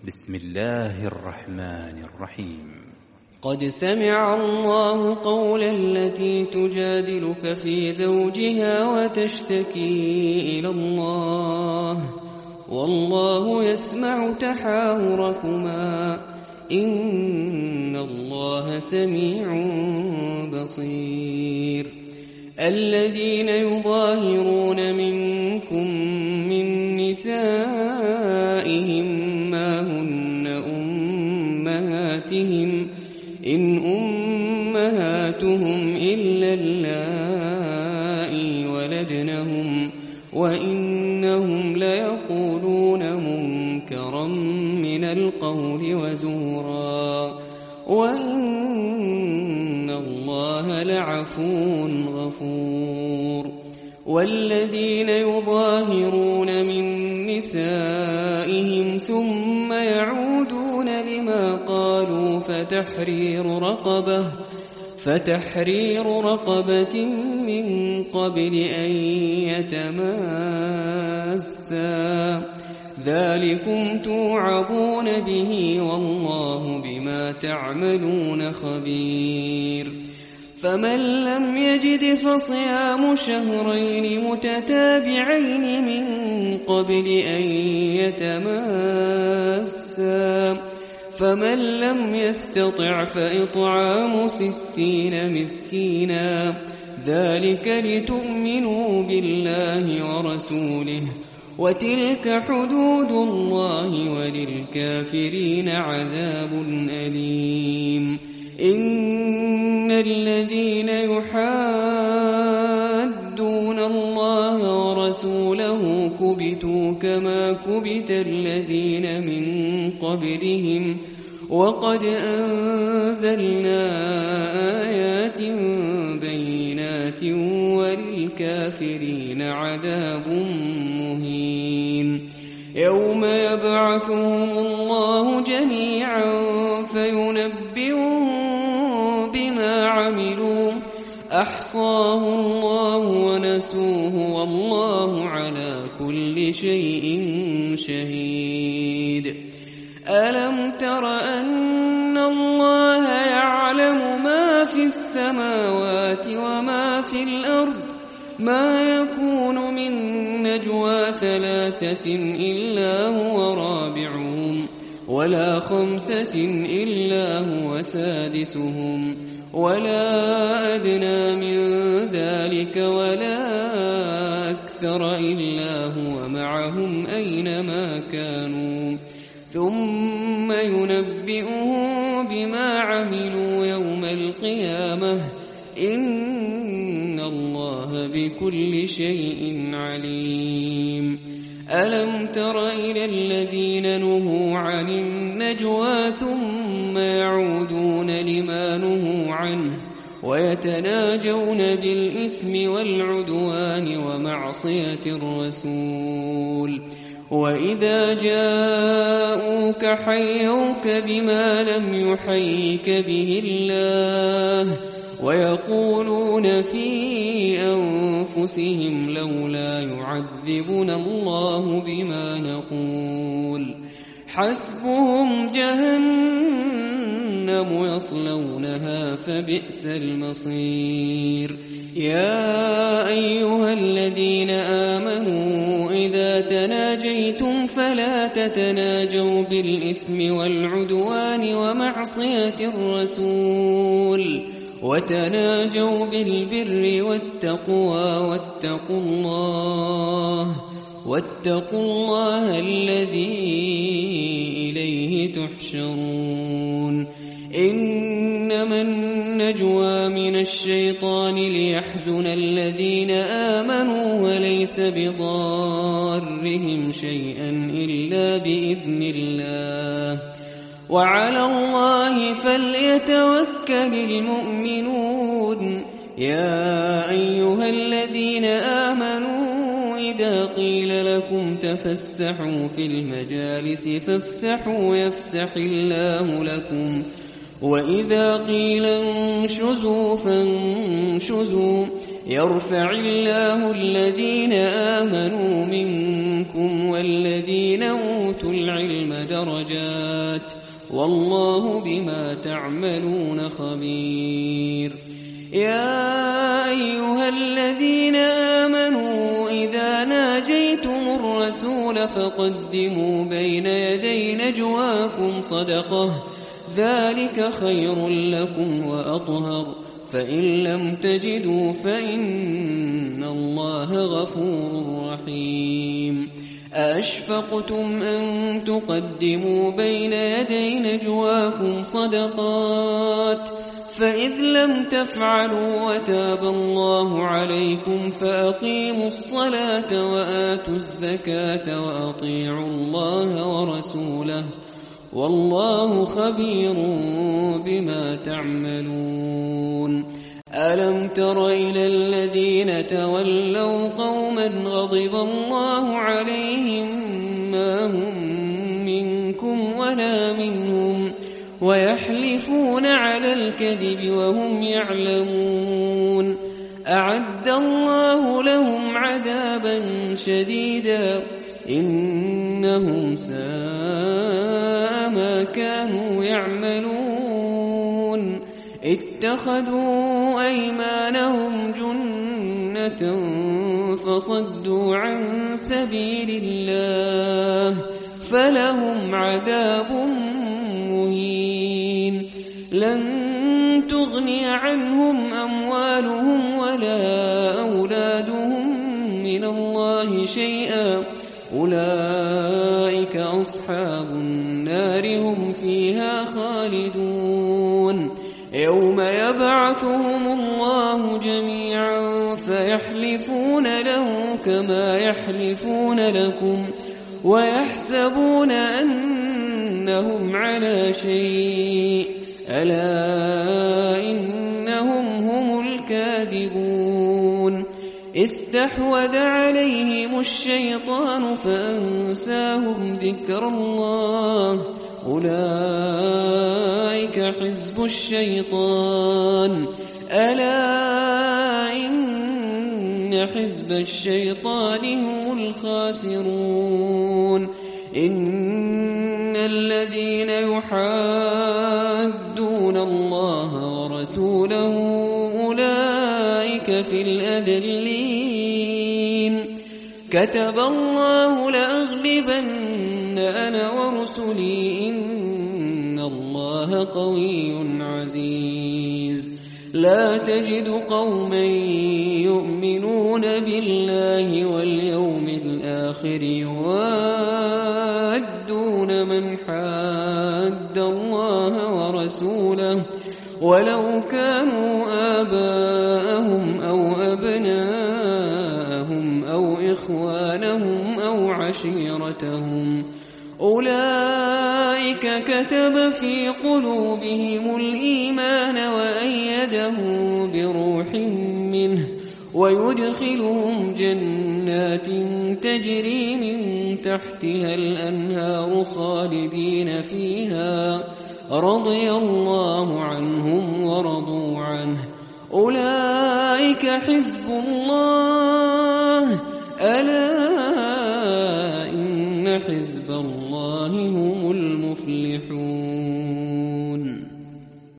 بسم الله الرحمن الرحيم. قد سمع الله قول التي تجادلك في زوجها وتشتكي إلى الله والله يسمع تحاوركما إن الله سميع بصير. الذين يظاهرون منكم من نسائهم ما هن أمهاتهم إن أمهاتهم إلا اللائي ولدنهم وإنهم ليقولون منكرا من القول وزورا وإن الله لعفو غفور. والذين يظاهرون من نسائهم ثم يعودون لما قالوا فتحرير رقبة من قبل أن يتماسا ذلكم توعظون به والله بما تعملون خبير. فمن لم يجد فصيام شهرين متتابعين من قبل أن يتماسا فمن لم يستطع فإطعام 60 مسكينا ذلك لتؤمنوا بالله ورسوله وتلك حدود الله وللكافرين عذاب أليم. إن الذين يحادون الله ورسوله كبتوا كما كبت الذين من قبلهم وقد أنزلنا آيات بينات وللكافرين عذاب مهين. يوم يبعثهم الله جميعا فينبئهم بما عملوا أحصاه الله ونسوه والله على كل شيء شهيد. ألم تر أن الله يعلم ما في السماوات وما في الأرض ما يكون من نجوى 3 إلا هو رابعهم ولا 5 إلا هو سادسهم ولا أدنى من ذلك ولا أكثر إلا هو معهم أينما كانوا ثم ينبئهم بما عملوا يوم القيامة إن الله بكل شيء عليم. ألم تر إلى الذين نهوا عن النجوى ثم يعودون لما نهوا عنه ويتناجون بالإثم والعدوان ومعصية الرسول وإذا جاءوك حيوك بما لم يحيك به الله ويقولون في أنفسهم لولا يعذبنا الله بما نقول حسبهم جهنم يصلونها فبئس المصير. يا أيها الذين آمنوا إذا تناجيتم فلا تتناجوا بالإثم والعدوان ومعصية الرسول وتناجوا بالبر والتقوى واتقوا الله الذي إليه تحشرون. إنما النجوى من الشيطان ليحزن الذين آمنوا وليس بضارهم شيئا إلا بإذن الله وعلى الله فليتوكل المؤمنون. يا أيها الذين آمنوا إذا قيل لكم تفسحوا في المجالس فافسحوا يفسح الله لكم وإذا قيل انشزوا فانشزوا يرفع الله الذين آمنوا منكم والذين أوتوا العلم درجات والله بما تعملون خبير. يا أيها الذين آمنوا إذا ناجيتم الرسول فقدموا بين يدي نجواكم صدقة ذلك خير لكم وأطهر فإن لم تجدوا فإن الله غفور رحيم. أأشفقتم أن تقدموا بين يدي نجواكم صدقات فإذ لم تفعلوا وتاب الله عليكم فأقيموا الصلاة وآتوا الزكاة وأطيعوا الله ورسوله والله خبير بما تعملون. ألم تر إلى الذين تولوا قوما غضب الله عليهم ما هم منكم ولا منهم ويحلفون على الكذب وهم يعلمون أعد الله لهم عذابا شديدا إنهم ساء ما كانوا يعملون. اتخذوا أيمانهم جنة فصدوا عن سبيل الله فلهم عذاب مهين. لن تغني عنهم أموالهم ولا أولادهم من الله شيئا أولئك أصحاب النار هم فيها خالدون. يوم يبعثهم الله جميعا فيحلفون له كما يحلفون لكم ويحسبون أنهم على شيء ألا إنهم هم الكاذبون. استحوذ عليهم الشيطان فأنساهم ذكر الله أولئك حزب الشيطان ألا إن حزب الشيطان هم الخاسرون. إن الذين يحادون الله ورسوله أولئك في الأذلين. كتب الله لأغلبن أنا ورسلي إن الله قوي عزيز. لا تجد قوما يؤمنون بالله واليوم الآخر يوادون من حاد الله ورسوله ولو كانوا آباءهم أو أبناءهم أو إخوانهم أو عشيرتهم أولئك كتب في قلوبهم الإيمان وأيدهم بروح منه ويدخلهم جنات تجري من تحتها الأنهار خالدين فيها رضي الله عنهم ورضوا عنه أولئك حزب الله ألا إن حزب الله